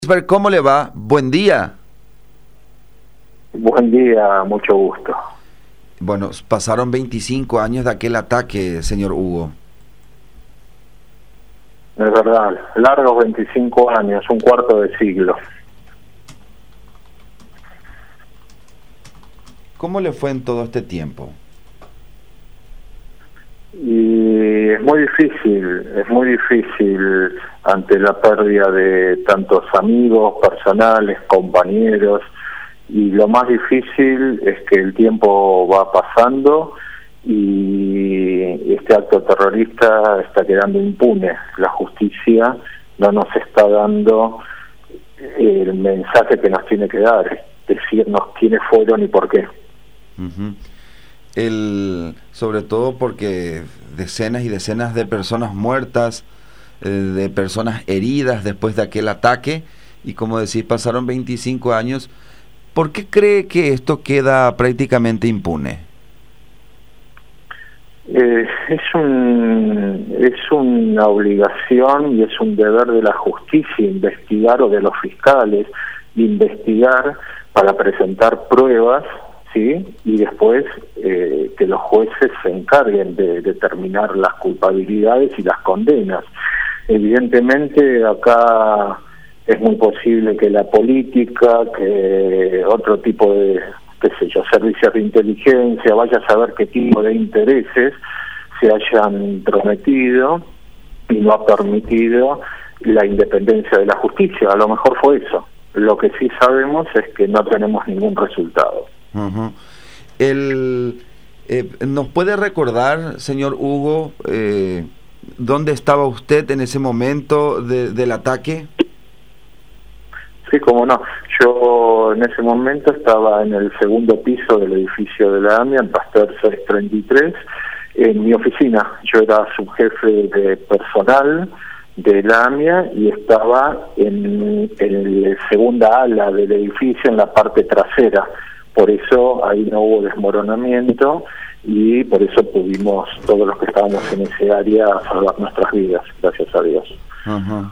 ¿Cómo le va? Buen día. Buen día, mucho gusto. Bueno, pasaron 25 años de aquel ataque, señor Hugo. Es verdad, largos 25 años, un cuarto de siglo. ¿Cómo le fue en todo este tiempo? Y es muy difícil ante la pérdida de tantos amigos, personales, compañeros, y lo más difícil es que el tiempo va pasando y este acto terrorista está quedando impune. La justicia no nos está dando el mensaje que nos tiene que dar, decirnos quiénes fueron y por qué. Uh-huh. Sobre todo porque decenas y decenas de personas muertas, de personas heridas después de aquel ataque, y como decís, pasaron 25 años. ¿Por qué cree que esto queda prácticamente impune? Es una obligación y es un deber de la justicia investigar, o de los fiscales, investigar para presentar pruebas, ¿sí? Y después que los jueces se encarguen de determinar las culpabilidades y las condenas. Evidentemente acá es muy posible que la política, que otro tipo de, servicios de inteligencia, vaya a saber qué tipo de intereses se hayan prometido y no ha permitido la independencia de la justicia. A lo mejor fue eso. Lo que sí sabemos es que no tenemos ningún resultado. Uh-huh. ¿Nos puede recordar, señor Hugo, dónde estaba usted en ese momento del ataque? Sí, cómo no. Yo en ese momento estaba en el segundo piso del edificio de la AMIA, en Pasteur 633, en mi oficina. Yo era subjefe de personal de la AMIA y estaba en la segunda ala del edificio, en la parte trasera. Por eso ahí no hubo desmoronamiento y por eso pudimos, todos los que estábamos en ese área, salvar nuestras vidas, gracias a Dios. Uh-huh.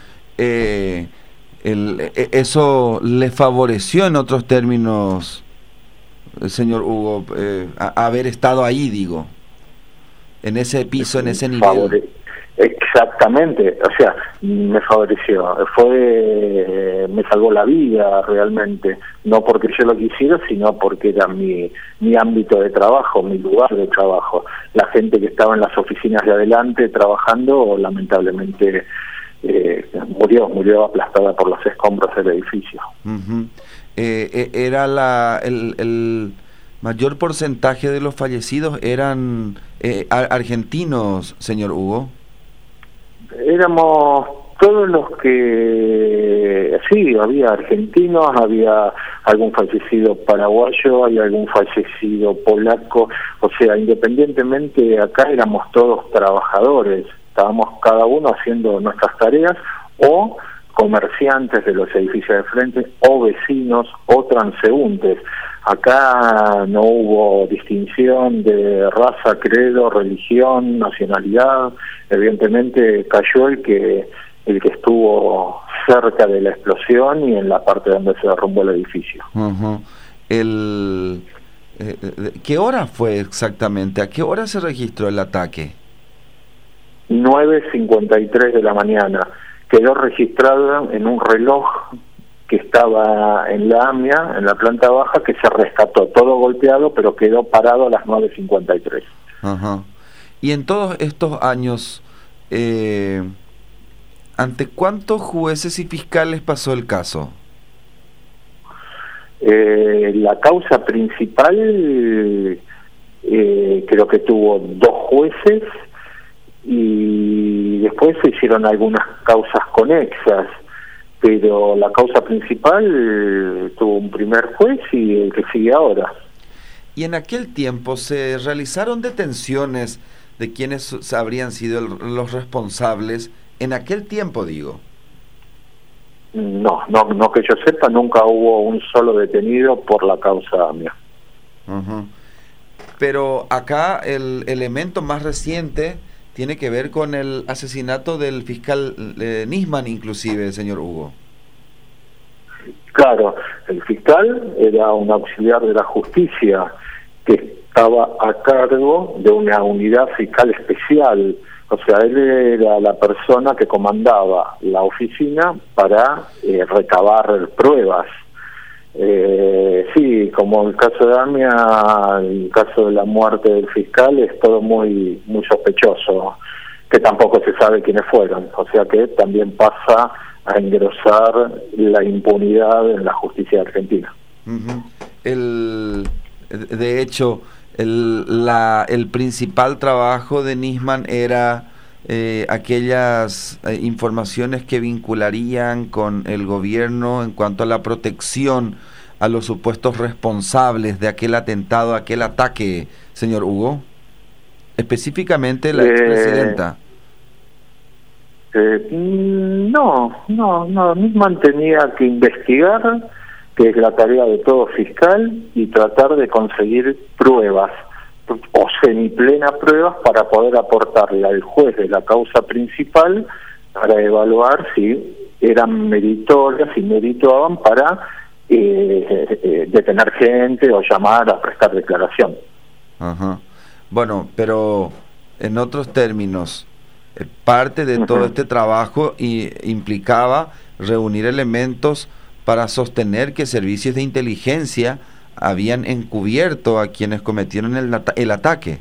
¿Eso le favoreció en otros términos, señor Hugo, haber estado ahí, digo, en ese piso, en ese nivel? Exactamente, o sea, me favoreció, me salvó la vida realmente, no porque yo lo quisiera, sino porque era mi ámbito de trabajo, mi lugar de trabajo. La gente que estaba en las oficinas de adelante trabajando, lamentablemente murió aplastada por los escombros del edificio. Uh-huh. Era el mayor porcentaje de los fallecidos eran argentinos, señor Hugo. Éramos todos los que, sí, había argentinos, había algún fallecido paraguayo, hay algún fallecido polaco, o sea, independientemente, acá éramos todos trabajadores, estábamos cada uno haciendo nuestras tareas, o comerciantes de los edificios de frente, o vecinos, o transeúntes. Acá no hubo distinción de raza, credo, religión, nacionalidad. Evidentemente cayó el que estuvo cerca de la explosión y en la parte donde se derrumbó el edificio. Uh-huh. ¿Qué hora fue exactamente? ¿A qué hora se registró el ataque? 9:53 de la mañana. Quedó registrado en un reloj que estaba en la AMIA, en la planta baja, que se rescató, todo golpeado, pero quedó parado a las 9:53. Uh-huh. Y en todos estos años, ¿ante cuántos jueces y fiscales pasó el caso? La causa principal creo que tuvo 2 jueces y después se hicieron algunas causas conexas, pero la causa principal tuvo un primer juez y el que sigue ahora. ¿Y en aquel tiempo se realizaron detenciones de quienes habrían sido los responsables? En aquel tiempo, digo. No que yo sepa, nunca hubo un solo detenido por la causa AMIA. Uh-huh. Pero acá el elemento más reciente tiene que ver con el asesinato del fiscal Nisman, inclusive, señor Hugo. Claro, el fiscal era un auxiliar de la justicia que estaba a cargo de una unidad fiscal especial. O sea, él era la persona que comandaba la oficina para recabar pruebas. Sí, como el caso de Amia, el caso de la muerte del fiscal, es todo muy sospechoso, que tampoco se sabe quiénes fueron. O sea que también pasa a engrosar la impunidad en la justicia argentina. De hecho, el principal trabajo de Nisman era aquellas informaciones que vincularían con el gobierno en cuanto a la protección a los supuestos responsables de aquel atentado, aquel ataque, señor Hugo. Específicamente la expresidenta. No, Nisman tenía que investigar, que es la tarea de todo fiscal, y tratar de conseguir pruebas o semiplenas pruebas para poder aportarle al juez de la causa principal para evaluar si eran meritorias, si meritaban para detener gente o llamar a prestar declaración. Ajá. Bueno, pero en otros términos, parte de todo este trabajo implicaba reunir elementos para sostener que servicios de inteligencia habían encubierto a quienes cometieron el ataque.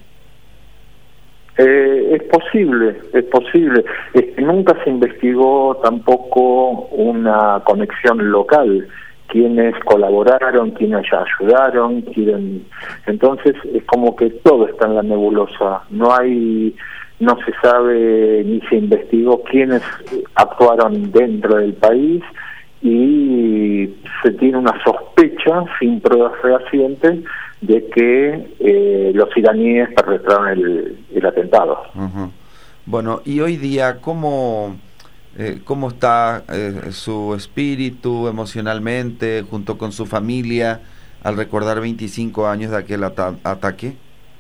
Es posible. Nunca se investigó tampoco una conexión local, quienes colaboraron, quienes ayudaron, entonces es como que todo está en la nebulosa. No se sabe ni se investigó quiénes actuaron dentro del país, y se tiene una sospecha sin pruebas fehacientes de que los iraníes perpetraron el atentado. Bueno, y hoy día, ¿cómo está su espíritu emocionalmente junto con su familia al recordar 25 años de aquel ataque?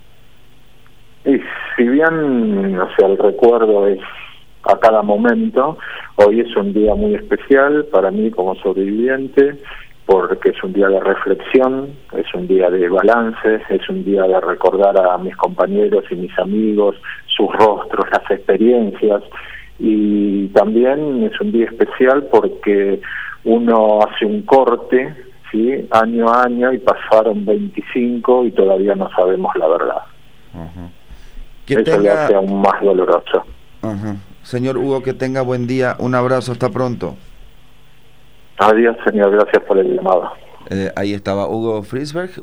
Y si bien, el recuerdo es a cada momento, hoy es un día muy especial para mí como sobreviviente, porque es un día de reflexión, es un día de balance, es un día de recordar a mis compañeros y mis amigos, sus rostros, las experiencias, y también es un día especial porque uno hace un corte, ¿sí?, año a año, y pasaron 25 y todavía no sabemos la verdad. Eso le hace aún más doloroso. Señor Hugo, que tenga buen día. Un abrazo, hasta pronto. Adiós, señor. Gracias por el llamado. Ahí estaba Hugo Friesberg.